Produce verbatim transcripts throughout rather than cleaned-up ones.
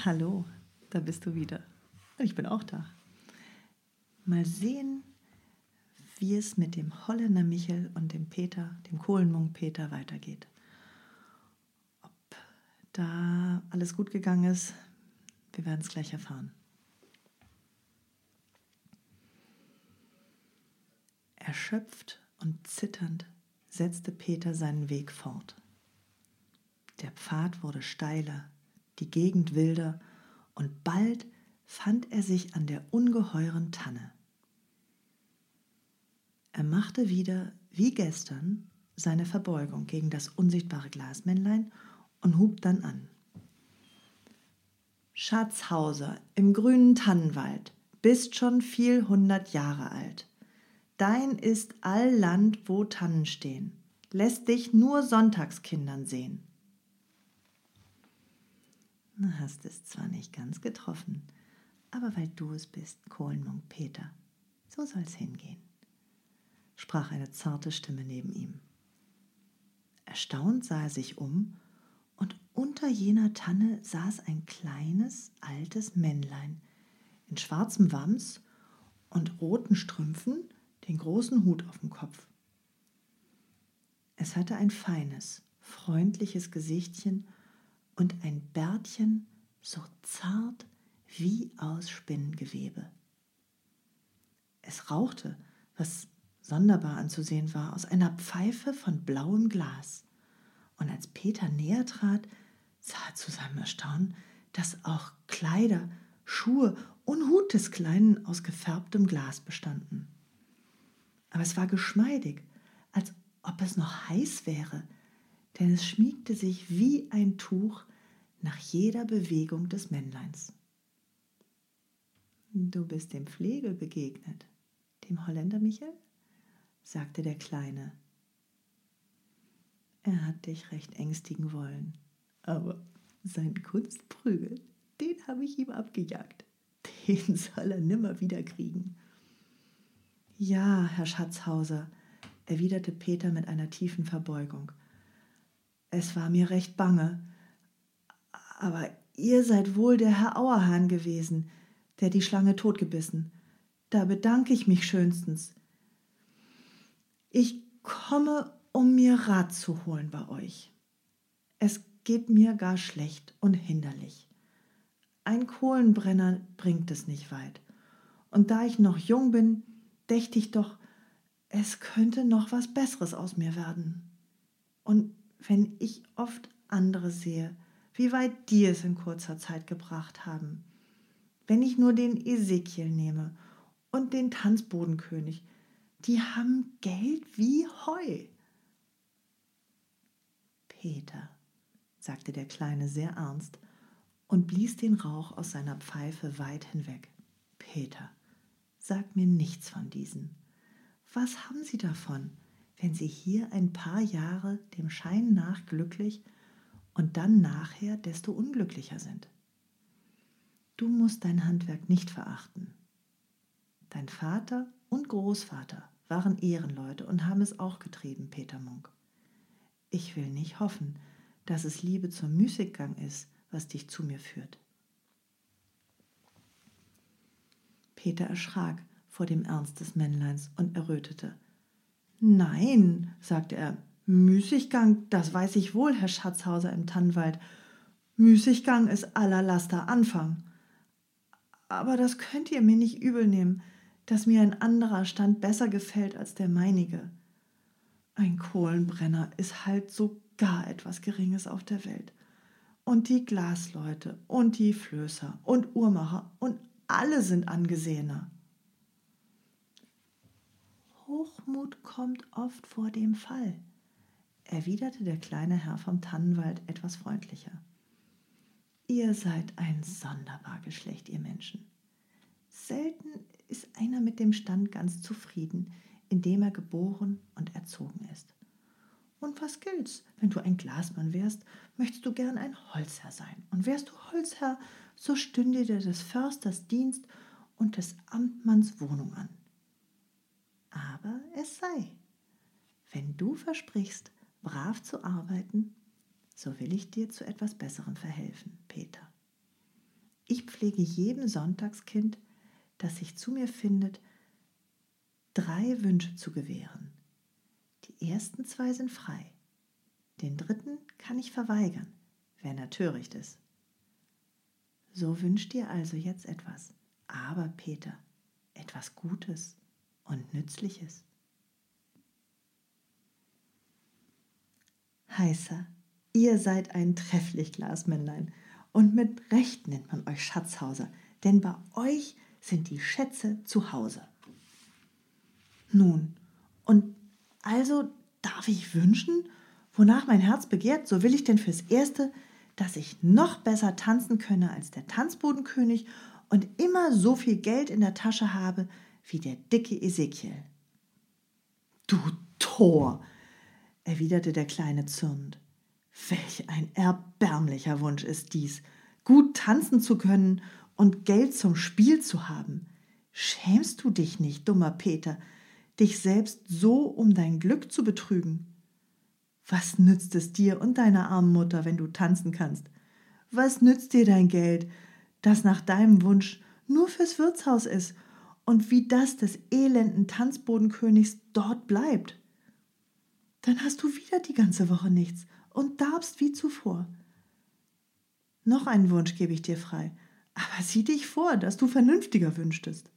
Hallo, da bist du wieder. Und ich bin auch da. Mal sehen, wie es mit dem Holländer Michel und dem Peter, dem Kohlenmunk Peter, weitergeht. Ob da alles gut gegangen ist, wir werden es gleich erfahren. Erschöpft und zitternd setzte Peter seinen Weg fort. Der Pfad wurde steiler, die Gegend wilder, und bald fand er sich an der ungeheuren Tanne. Er machte wieder, wie gestern, seine Verbeugung gegen das unsichtbare Glasmännlein und hub dann an. Schatzhauser im grünen Tannenwald, bist schon viel hundert Jahre alt. Dein ist all Land, wo Tannen stehen, lässt dich nur Sonntagskindern sehen. Du hast es zwar nicht ganz getroffen, aber weil du es bist, Kohlenmunk Peter, so soll's hingehen, sprach eine zarte Stimme neben ihm. Erstaunt sah er sich um, und unter jener Tanne saß ein kleines, altes Männlein in schwarzem Wams und roten Strümpfen, den großen Hut auf dem Kopf. Es hatte ein feines, freundliches Gesichtchen und ein Bärtchen so zart wie aus Spinnengewebe. Es rauchte, was sonderbar anzusehen war, aus einer Pfeife von blauem Glas. Und als Peter näher trat, sah er zu seinem Erstaunen, dass auch Kleider, Schuhe und Hut des Kleinen aus gefärbtem Glas bestanden. Aber es war geschmeidig, als ob es noch heiß wäre, denn es schmiegte sich wie ein Tuch nach jeder Bewegung des Männleins. »Du bist dem Flegel begegnet, dem Holländer Michel?« sagte der Kleine. Er hat dich recht ängstigen wollen, aber seinen Kunstprügel, den habe ich ihm abgejagt. Den soll er nimmer wieder kriegen. »Ja, Herr Schatzhauser«, erwiderte Peter mit einer tiefen Verbeugung. »Es war mir recht bange, aber ihr seid wohl der Herr Auerhahn gewesen, der die Schlange totgebissen. Da bedanke ich mich schönstens. Ich komme, um mir Rat zu holen bei euch. Es geht mir gar schlecht und hinderlich. Ein Kohlenbrenner bringt es nicht weit. Und da ich noch jung bin, dächte ich doch, es könnte noch was Besseres aus mir werden. Und wenn ich oft andere sehe, wie weit die es in kurzer Zeit gebracht haben, wenn ich nur den Ezekiel nehme und den Tanzbodenkönig, die haben Geld wie Heu.« »Peter«, sagte der Kleine sehr ernst und blies den Rauch aus seiner Pfeife weit hinweg. »Peter, sag mir nichts von diesen. Was haben sie davon, wenn sie hier ein paar Jahre dem Schein nach glücklich und dann nachher desto unglücklicher sind? Du musst dein Handwerk nicht verachten. Dein Vater und Großvater waren Ehrenleute und haben es auch getrieben, Peter Munk. Ich will nicht hoffen, dass es Liebe zum Müßiggang ist, was dich zu mir führt.« Peter erschrak vor dem Ernst des Männleins und errötete. »Nein«, sagte er, »Müßiggang, das weiß ich wohl, Herr Schatzhauser im Tannenwald. Müßiggang ist aller Laster Anfang. Aber das könnt ihr mir nicht übel nehmen, dass mir ein anderer Stand besser gefällt als der meinige. Ein Kohlenbrenner ist halt so gar etwas Geringes auf der Welt. Und die Glasleute und die Flößer und Uhrmacher und alle sind angesehener.« »Hochmut kommt oft vor dem Fall«, erwiderte der kleine Herr vom Tannenwald etwas freundlicher. »Ihr seid ein sonderbar Geschlecht, ihr Menschen. Selten ist einer mit dem Stand ganz zufrieden, in dem er geboren und erzogen ist. Und was gilt's, wenn du ein Glasmann wärst, möchtest du gern ein Holzherr sein. Und wärst du Holzherr, so stünde dir des Försters Dienst und des Amtmanns Wohnung an. Aber es sei, wenn du versprichst, brav zu arbeiten, so will ich dir zu etwas Besserem verhelfen, Peter. pflege jedem Sonntagskind, das sich zu mir findet, drei Wünsche zu gewähren. Die ersten zwei sind frei. Den dritten kann ich verweigern, wenn er töricht ist. So wünsch dir also jetzt etwas, aber Peter, etwas Gutes und Nützliches. Heißer, ihr seid ein trefflich Glasmännlein und mit Recht nennt man euch Schatzhauser, denn bei euch sind die Schätze zu Hause. Nun, und also darf ich wünschen, wonach mein Herz begehrt, so will ich denn fürs Erste, dass ich noch besser tanzen könne als der Tanzbodenkönig und immer so viel Geld in der Tasche habe wie der dicke Ezekiel. Du Tor, erwiderte der Kleine zürnend. Welch ein erbärmlicher Wunsch ist dies, gut tanzen zu können und Geld zum Spiel zu haben. Schämst du dich nicht, dummer Peter, dich selbst so um dein Glück zu betrügen? Was nützt es dir und deiner armen Mutter, wenn du tanzen kannst? Was nützt dir dein Geld, das nach deinem Wunsch nur fürs Wirtshaus ist und wie das des elenden Tanzbodenkönigs dort bleibt? Dann hast du wieder die ganze Woche nichts und darbst wie zuvor. Noch einen Wunsch gebe ich dir frei, aber sieh dich vor, dass du vernünftiger wünschtest.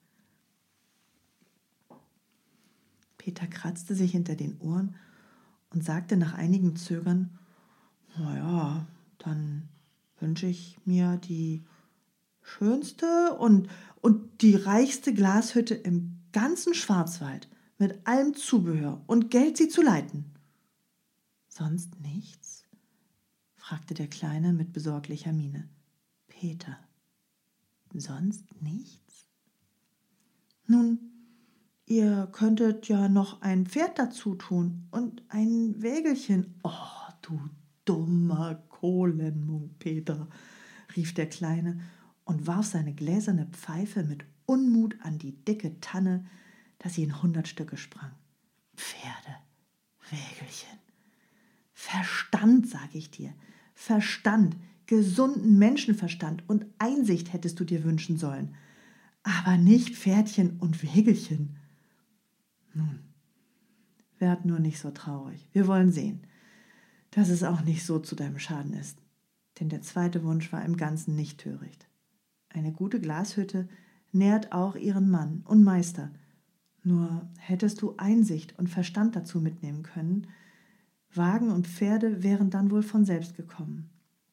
Peter kratzte sich hinter den Ohren und sagte nach einigem Zögern, na ja, dann wünsche ich mir die schönste und, und die reichste Glashütte im ganzen Schwarzwald mit allem Zubehör und Geld, sie zu leiten. Sonst nichts? Fragte der Kleine mit besorglicher Miene. Peter, sonst nichts? Nun, ihr könntet ja noch ein Pferd dazu tun und ein Wägelchen. Oh, du dummer Kohlenmunk, Peter, rief der Kleine und warf seine gläserne Pfeife mit Unmut an die dicke Tanne, dass sie in hundert Stücke sprang. Pferde, Wägelchen. Verstand, sag ich dir, Verstand, gesunden Menschenverstand und Einsicht hättest du dir wünschen sollen, aber nicht Pferdchen und Wägelchen. Nun, werd nur nicht so traurig. Wir wollen sehen, dass es auch nicht so zu deinem Schaden ist. Denn der zweite Wunsch war im Ganzen nicht töricht. Eine gute Glashütte nährt auch ihren Mann und Meister. Nur hättest du Einsicht und Verstand dazu mitnehmen können, Wagen und Pferde wären dann wohl von selbst gekommen.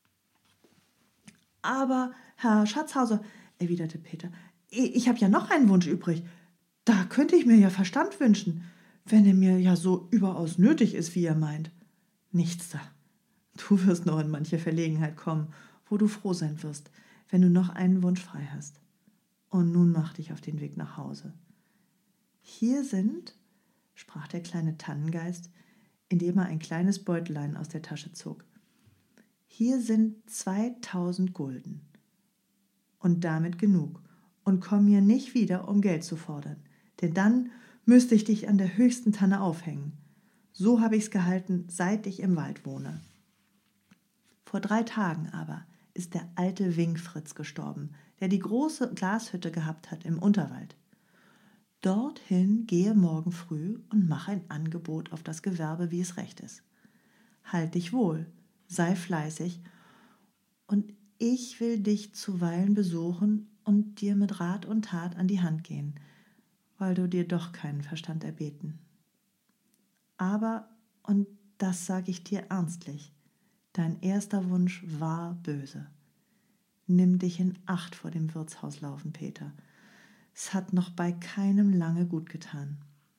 Aber, Herr Schatzhauser, erwiderte Peter, ich habe ja noch einen Wunsch übrig. Da könnte ich mir ja Verstand wünschen, wenn er mir ja so überaus nötig ist, wie ihr meint. Nichts da. Du wirst noch in manche Verlegenheit kommen, wo du froh sein wirst, wenn du noch einen Wunsch frei hast. Und nun mach dich auf den Weg nach Hause. Hier sind, sprach der kleine Tannengeist, indem er ein kleines Beutelein aus der Tasche zog. Hier sind zweitausend Gulden. Und damit genug. Und komm mir nicht wieder, um Geld zu fordern. Denn dann müsste ich dich an der höchsten Tanne aufhängen. So habe ich's gehalten, seit ich im Wald wohne. Vor drei Tagen aber ist der alte Winkfritz gestorben, der die große Glashütte gehabt hat im Unterwald. Dorthin gehe morgen früh und mach ein Angebot auf das Gewerbe, wie es recht ist. Halt dich wohl, sei fleißig, und ich will dich zuweilen besuchen und dir mit Rat und Tat an die Hand gehen, weil du dir doch keinen Verstand erbeten. Aber, und das sage ich dir ernstlich, dein erster Wunsch war böse. Nimm dich in Acht vor dem Wirtshauslaufen, Peter. Es hat noch bei keinem lange gut getan.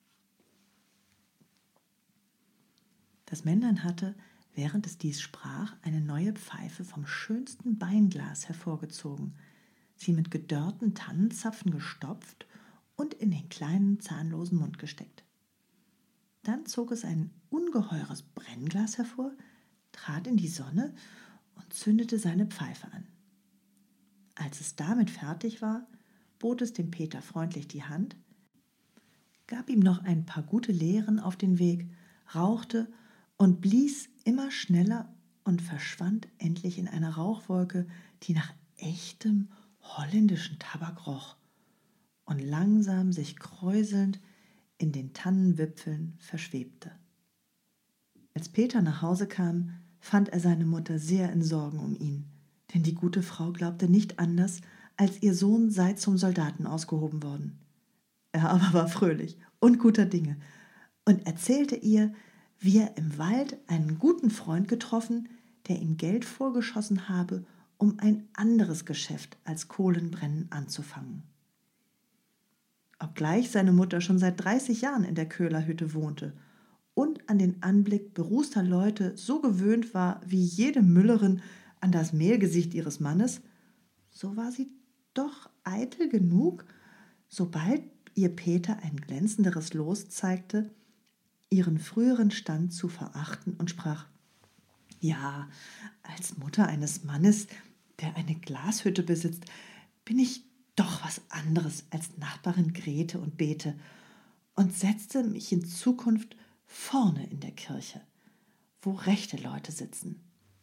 Das Männlein hatte, während es dies sprach, eine neue Pfeife vom schönsten Beinglas hervorgezogen, sie mit gedörrten Tannenzapfen gestopft und in den kleinen, zahnlosen Mund gesteckt. Dann zog es ein ungeheures Brennglas hervor, trat in die Sonne und zündete seine Pfeife an. Als es damit fertig war, bot es dem Peter freundlich die Hand, gab ihm noch ein paar gute Lehren auf den Weg, rauchte und blies immer schneller und verschwand endlich in einer Rauchwolke, die nach echtem holländischen Tabak roch und langsam sich kräuselnd in den Tannenwipfeln verschwebte. Als Peter nach Hause kam, fand er seine Mutter sehr in Sorgen um ihn, denn die gute Frau glaubte nicht anders, als ihr Sohn sei zum Soldaten ausgehoben worden. Er aber war fröhlich und guter Dinge und erzählte ihr, wie er im Wald einen guten Freund getroffen, der ihm Geld vorgeschossen habe, um ein anderes Geschäft als Kohlenbrennen anzufangen. Obgleich seine Mutter schon seit dreißig Jahren in der Köhlerhütte wohnte und an den Anblick berußter Leute so gewöhnt war wie jede Müllerin an das Mehlgesicht ihres Mannes, so war sie doch eitel genug, sobald ihr Peter ein glänzenderes Los zeigte, ihren früheren Stand zu verachten und sprach: »Ja, als Mutter eines Mannes, der eine Glashütte besitzt, bin ich doch was anderes als Nachbarin Grete und Bete und setzte mich in Zukunft vorne in der Kirche, wo rechte Leute sitzen.«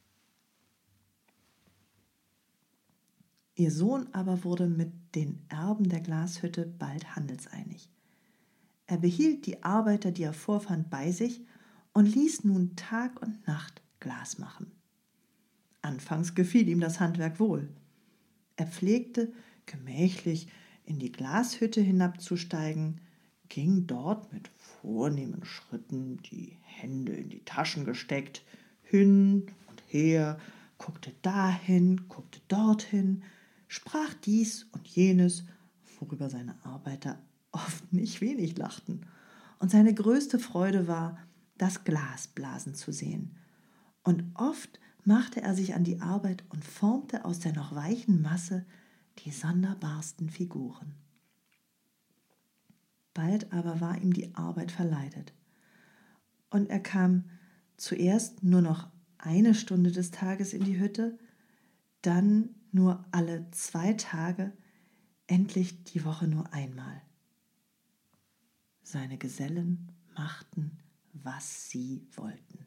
Ihr Sohn aber wurde mit den Erben der Glashütte bald handelseinig. Er behielt die Arbeiter, die er vorfand, bei sich und ließ nun Tag und Nacht Glas machen. Anfangs gefiel ihm das Handwerk wohl. Er pflegte, gemächlich in die Glashütte hinabzusteigen, ging dort mit vornehmen Schritten, die Hände in die Taschen gesteckt, hin und her, guckte dahin, guckte dorthin, sprach dies und jenes, worüber seine Arbeiter oft nicht wenig lachten. Und seine größte Freude war, das Glas blasen zu sehen. Und oft machte er sich an die Arbeit und formte aus der noch weichen Masse die sonderbarsten Figuren. Bald aber war ihm die Arbeit verleidet, und er kam zuerst nur noch eine Stunde des Tages in die Hütte, dann nur alle zwei Tage, endlich die Woche nur einmal. Seine Gesellen machten, was sie wollten.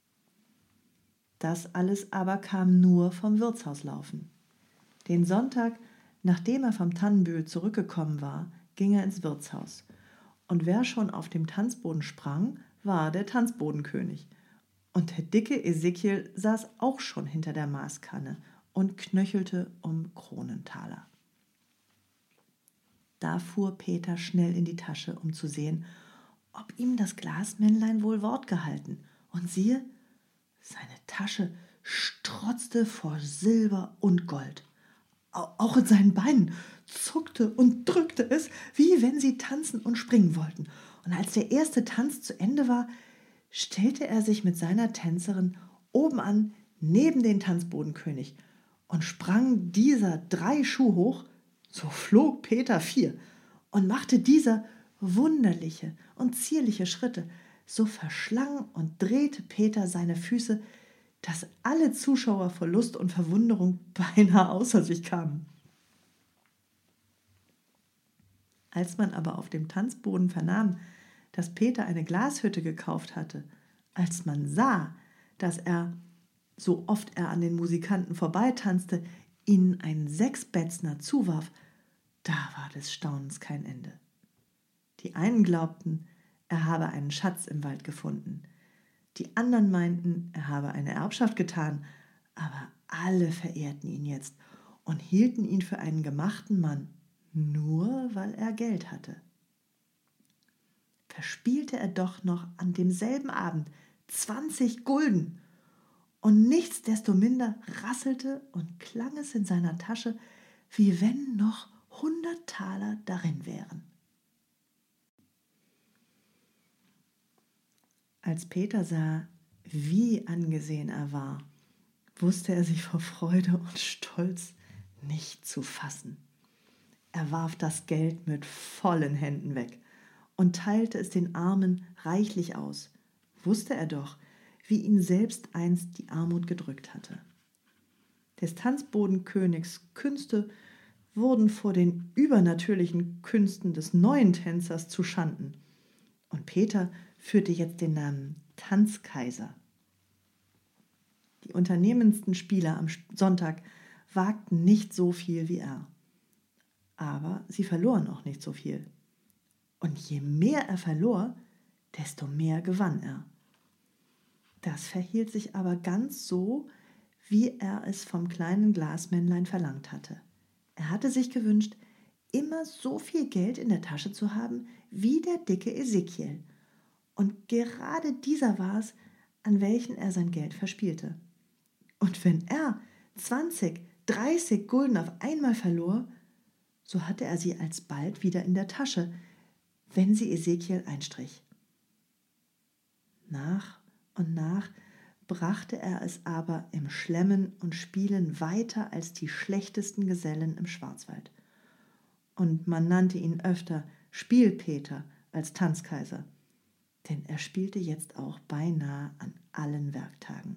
Das alles aber kam nur vom Wirtshauslaufen. Den Sonntag, nachdem er vom Tannenbühl zurückgekommen war, ging er ins Wirtshaus. Und wer schon auf dem Tanzboden sprang, war der Tanzbodenkönig. Und der dicke Ezekiel saß auch schon hinter der Maßkanne und knöchelte um Kronentaler. Da fuhr Peter schnell in die Tasche, um zu sehen, ob ihm das Glasmännlein wohl Wort gehalten. Und siehe, seine Tasche strotzte vor Silber und Gold. Auch in seinen Beinen zuckte und drückte es, wie wenn sie tanzen und springen wollten. Und als der erste Tanz zu Ende war, stellte er sich mit seiner Tänzerin obenan neben den Tanzbodenkönig und sprang dieser drei Schuh hoch, so flog Peter vier und machte dieser wunderliche und zierliche Schritte, so verschlang und drehte Peter seine Füße, dass alle Zuschauer vor Lust und Verwunderung beinahe außer sich kamen. Als man aber auf dem Tanzboden vernahm, dass Peter eine Glashütte gekauft hatte, als man sah, dass er, so oft er an den Musikanten vorbeitanzte, ihnen einen Sechsbätzner zuwarf, da war des Staunens kein Ende. Die einen glaubten, er habe einen Schatz im Wald gefunden. Die anderen meinten, er habe eine Erbschaft getan, aber alle verehrten ihn jetzt und hielten ihn für einen gemachten Mann, nur weil er Geld hatte. Verspielte er doch noch an demselben Abend zwanzig Gulden, und nichtsdestominder rasselte und klang es in seiner Tasche, wie wenn noch hundert Taler darin wären. Als Peter sah, wie angesehen er war, wusste er sich vor Freude und Stolz nicht zu fassen. Er warf das Geld mit vollen Händen weg und teilte es den Armen reichlich aus. Wusste er doch, wie ihn selbst einst die Armut gedrückt hatte. Des Tanzbodenkönigs Künste wurden vor den übernatürlichen Künsten des neuen Tänzers zuschanden. Und Peter führte jetzt den Namen Tanzkaiser. Die unternehmendsten Spieler am Sonntag wagten nicht so viel wie er. Aber sie verloren auch nicht so viel. Und je mehr er verlor, desto mehr gewann er. Das verhielt sich aber ganz so, wie er es vom kleinen Glasmännlein verlangt hatte. Er hatte sich gewünscht, immer so viel Geld in der Tasche zu haben wie der dicke Ezekiel. Und gerade dieser war es, an welchen er sein Geld verspielte. Und wenn er zwanzig, dreißig Gulden auf einmal verlor, so hatte er sie alsbald wieder in der Tasche, wenn sie Ezekiel einstrich. Nach und nach brachte er es aber im Schlemmen und Spielen weiter als die schlechtesten Gesellen im Schwarzwald. Und man nannte ihn öfter Spielpeter als Tanzkaiser, denn er spielte jetzt auch beinahe an allen Werktagen.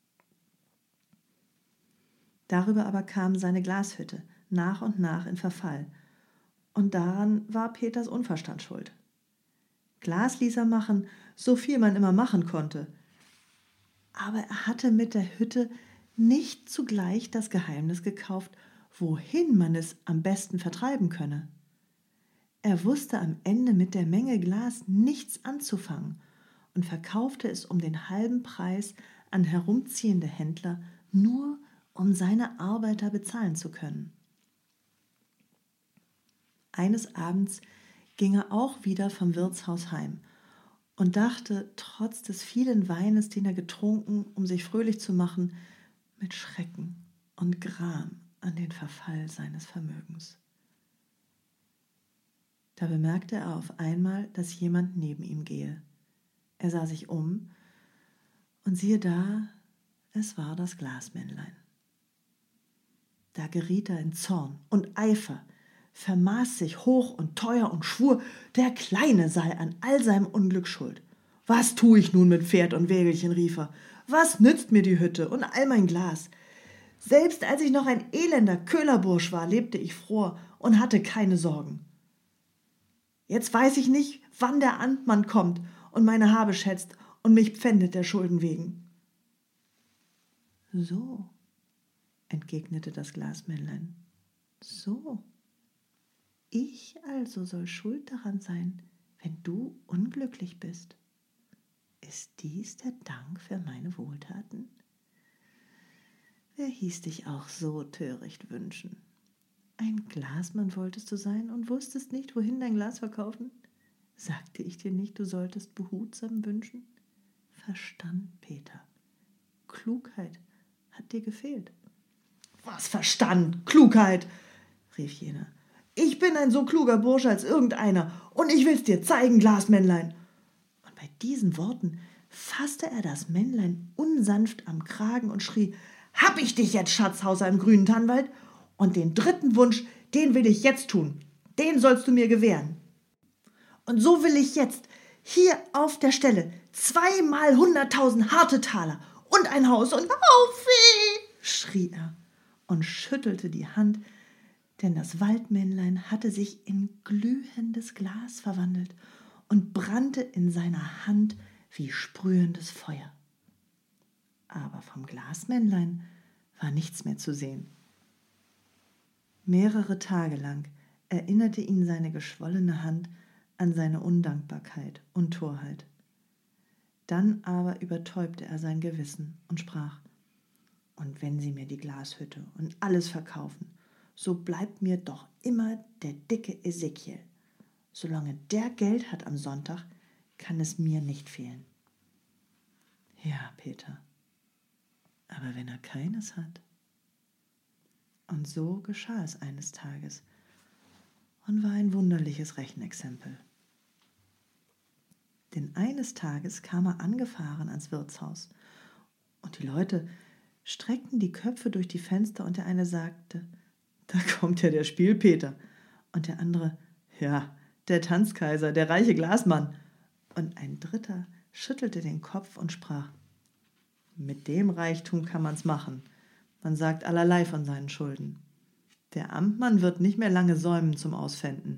Darüber aber kam seine Glashütte nach und nach in Verfall, und daran war Peters Unverstand schuld. Glas ließ er machen, so viel man immer machen konnte, aber er hatte mit der Hütte nicht zugleich das Geheimnis gekauft, wohin man es am besten vertreiben könne. Er wusste am Ende mit der Menge Glas nichts anzufangen und verkaufte es um den halben Preis an herumziehende Händler, nur um seine Arbeiter bezahlen zu können. Eines Abends ging er auch wieder vom Wirtshaus heim und dachte, trotz des vielen Weines, den er getrunken, um sich fröhlich zu machen, mit Schrecken und Gram an den Verfall seines Vermögens. Da bemerkte er auf einmal, dass jemand neben ihm gehe. Er sah sich um und siehe da, es war das Glasmännlein. Da geriet er in Zorn und Eifer, vermaß sich hoch und teuer und schwur, der Kleine sei an all seinem Unglück schuld. Was tue ich nun mit Pferd und Wägelchen, rief er. Was nützt mir die Hütte und all mein Glas? Selbst als ich noch ein elender Köhlerbursch war, lebte ich froh und hatte keine Sorgen. Jetzt weiß ich nicht, wann der Amtmann kommt und meine Habe schätzt und mich pfändet der Schulden wegen. So, entgegnete das Glasmännlein, so. Ich also soll schuld daran sein, wenn du unglücklich bist. Ist dies der Dank für meine Wohltaten? Wer hieß dich auch so töricht wünschen? Ein Glasmann wolltest du sein und wusstest nicht, wohin dein Glas verkaufen? Sagte ich dir nicht, du solltest behutsam wünschen? Verstand, Peter. Klugheit hat dir gefehlt. Was Verstand, Klugheit, rief jener. Ich bin ein so kluger Bursche als irgendeiner und ich will's dir zeigen, Glasmännlein. Und bei diesen Worten fasste er das Männlein unsanft am Kragen und schrie, hab ich dich jetzt, Schatzhauser im grünen Tannwald? Und den dritten Wunsch, den will ich jetzt tun. Den sollst du mir gewähren. Und so will ich jetzt hier auf der Stelle zweimal hunderttausend harte Taler und ein Haus und Aufweh, schrie er und schüttelte die Hand, denn das Waldmännlein hatte sich in glühendes Glas verwandelt und brannte in seiner Hand wie sprühendes Feuer. Aber vom Glasmännlein war nichts mehr zu sehen. Mehrere Tage lang erinnerte ihn seine geschwollene Hand an seine Undankbarkeit und Torheit. Dann aber übertäubte er sein Gewissen und sprach, und wenn sie mir die Glashütte und alles verkaufen, so bleibt mir doch immer der dicke Ezekiel. Solange der Geld hat am Sonntag, kann es mir nicht fehlen. Ja, Peter, aber wenn er keines hat? Und so geschah es eines Tages und war ein wunderliches Rechenexempel. Denn eines Tages kam er angefahren ans Wirtshaus und die Leute streckten die Köpfe durch die Fenster und der eine sagte, da kommt ja der Spielpeter. Und der andere, ja, der Tanzkaiser, der reiche Glasmann. Und ein dritter schüttelte den Kopf und sprach, mit dem Reichtum kann man's machen. Man sagt allerlei von seinen Schulden. Der Amtmann wird nicht mehr lange säumen zum Auspfänden.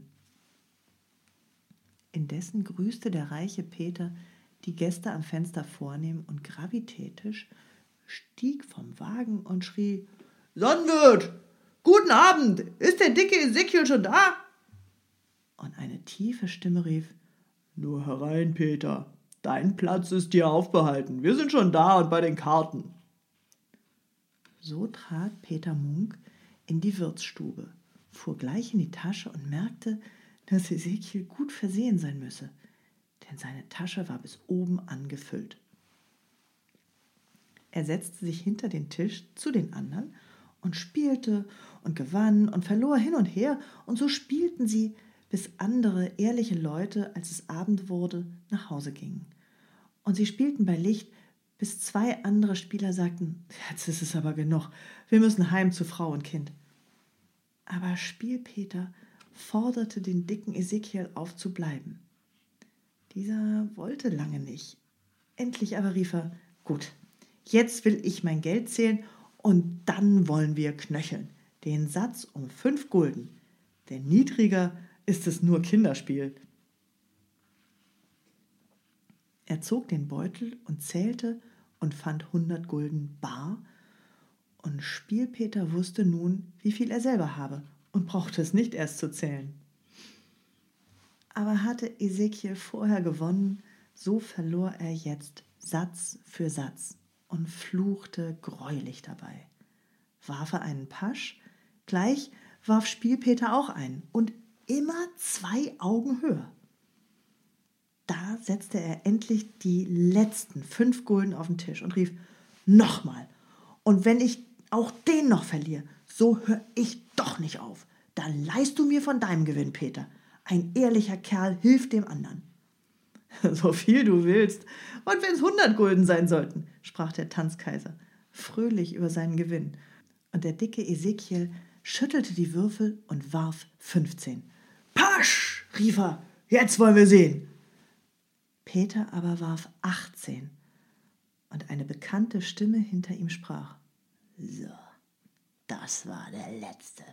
Indessen grüßte der reiche Peter die Gäste am Fenster vornehm und gravitätisch, stieg vom Wagen und schrie, Sonnenwirt, Guten Abend, ist der dicke Ezekiel schon da? Und eine tiefe Stimme rief, nur herein, Peter, dein Platz ist dir aufbehalten, wir sind schon da und bei den Karten. So trat Peter Munk in die Wirtsstube, fuhr gleich in die Tasche und merkte, dass Ezekiel gut versehen sein müsse, denn seine Tasche war bis oben angefüllt. Er setzte sich hinter den Tisch zu den anderen und spielte und gewann und verlor hin und her, und so spielten sie, bis andere ehrliche Leute, als es Abend wurde, nach Hause gingen. Und sie spielten bei Licht, bis zwei andere Spieler sagten, jetzt ist es aber genug, wir müssen heim zu Frau und Kind. Aber Spielpeter forderte den dicken Ezekiel auf zu bleiben. Dieser wollte lange nicht. Endlich aber rief er, gut, jetzt will ich mein Geld zählen und dann wollen wir knöcheln. Den Satz um fünf Gulden. Denn niedriger ist es nur Kinderspiel. Er zog den Beutel und zählte und fand hundert Gulden bar, und Spielpeter wusste nun, wie viel er selber habe und brauchte es nicht erst zu zählen. Aber hatte Ezekiel vorher gewonnen, so verlor er jetzt Satz für Satz und fluchte greulich dabei. Warf er einen Pasch, gleich warf Spielpeter auch einen und immer zwei Augen höher. Da setzte er endlich die letzten fünf Gulden auf den Tisch und rief, nochmal, und wenn ich auch den noch verliere, so höre ich doch nicht auf. Dann leihst du mir von deinem Gewinn, Peter. Ein ehrlicher Kerl hilft dem anderen. So viel du willst. Und wenn es hundert Gulden sein sollten, sprach der Tanzkaiser, fröhlich über seinen Gewinn. Und der dicke Ezekiel schüttelte die Würfel und warf fünfzehn. Pasch, rief er, jetzt wollen wir sehen. Peter aber warf achtzehn, und eine bekannte Stimme hinter ihm sprach, so, das war der Letzte.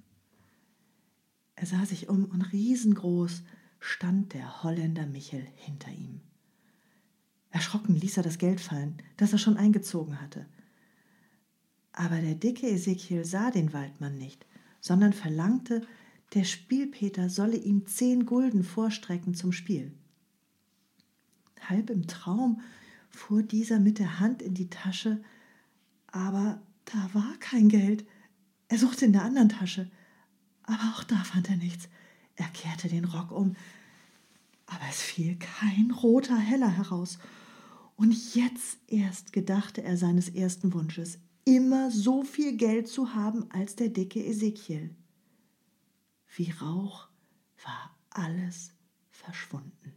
Er sah sich um, und riesengroß stand der Holländer Michel hinter ihm. Erschrocken ließ er das Geld fallen, das er schon eingezogen hatte. Aber der dicke Ezekiel sah den Waldmann nicht, sondern verlangte, der Spielpeter solle ihm zehn Gulden vorstrecken zum Spiel. Halb im Traum fuhr dieser mit der Hand in die Tasche, aber da war kein Geld. Er suchte in der anderen Tasche, aber auch da fand er nichts. Er kehrte den Rock um, aber es fiel kein roter Heller heraus. Und jetzt erst gedachte er seines ersten Wunsches, immer so viel Geld zu haben als der dicke Ezekiel. Wie Rauch war alles verschwunden.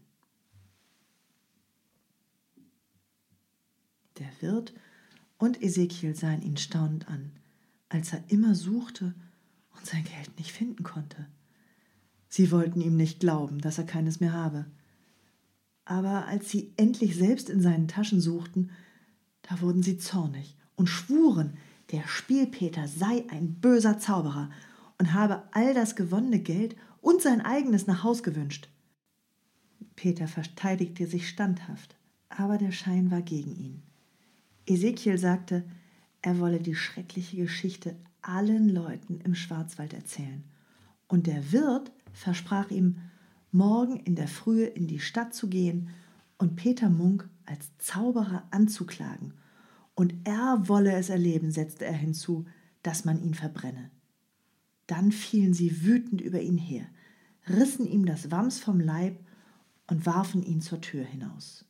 Der Wirt und Ezekiel sahen ihn staunend an, als er immer suchte und sein Geld nicht finden konnte. Sie wollten ihm nicht glauben, dass er keines mehr habe. Aber als sie endlich selbst in seinen Taschen suchten, da wurden sie zornig und schwuren, der Spielpeter sei ein böser Zauberer und habe all das gewonnene Geld und sein eigenes nach Haus gewünscht. Peter verteidigte sich standhaft, aber der Schein war gegen ihn. Ezekiel sagte, er wolle die schreckliche Geschichte allen Leuten im Schwarzwald erzählen. Und der Wirt versprach ihm, morgen in der Frühe in die Stadt zu gehen und Peter Munk als Zauberer anzuklagen. Und er wolle es erleben, setzte er hinzu, dass man ihn verbrenne. Dann fielen sie wütend über ihn her, rissen ihm das Wams vom Leib und warfen ihn zur Tür hinaus.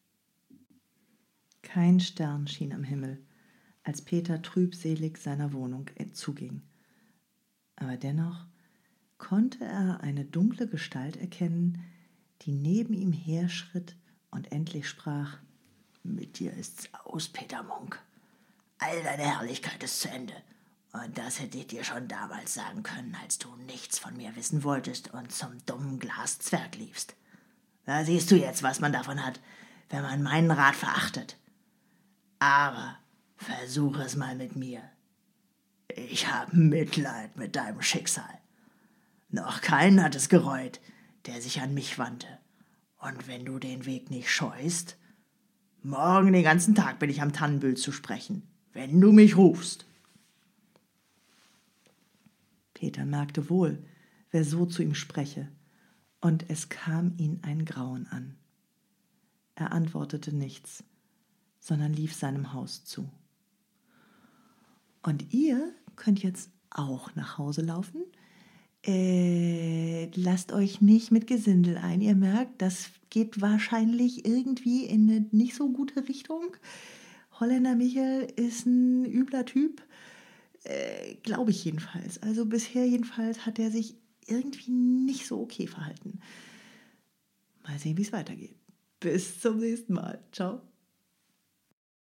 Kein Stern schien am Himmel, als Peter trübselig seiner Wohnung zuging. Aber dennoch konnte er eine dunkle Gestalt erkennen, die neben ihm herschritt und endlich sprach, »Mit dir ist's aus, Peter Munk. All deine Herrlichkeit ist zu Ende. Und das hätte ich dir schon damals sagen können, als du nichts von mir wissen wolltest und zum dummen Glaszwerg liefst. Da siehst du jetzt, was man davon hat, wenn man meinen Rat verachtet. Aber versuch es mal mit mir. Ich habe Mitleid mit deinem Schicksal. Noch keinen hat es gereut, der sich an mich wandte. Und wenn du den Weg nicht scheust, morgen den ganzen Tag bin ich am Tannenbühl zu sprechen, wenn du mich rufst.« Peter merkte wohl, wer so zu ihm spreche, und es kam ihn ein Grauen an. Er antwortete nichts, sondern lief seinem Haus zu. Und ihr könnt jetzt auch nach Hause laufen. Äh, lasst euch nicht mit Gesindel ein. Ihr merkt, das geht wahrscheinlich irgendwie in eine nicht so gute Richtung. Holländer Michel ist ein übler Typ, äh, glaube ich jedenfalls. Also bisher jedenfalls hat er sich irgendwie nicht so okay verhalten. Mal sehen, wie es weitergeht. Bis zum nächsten Mal. Ciao.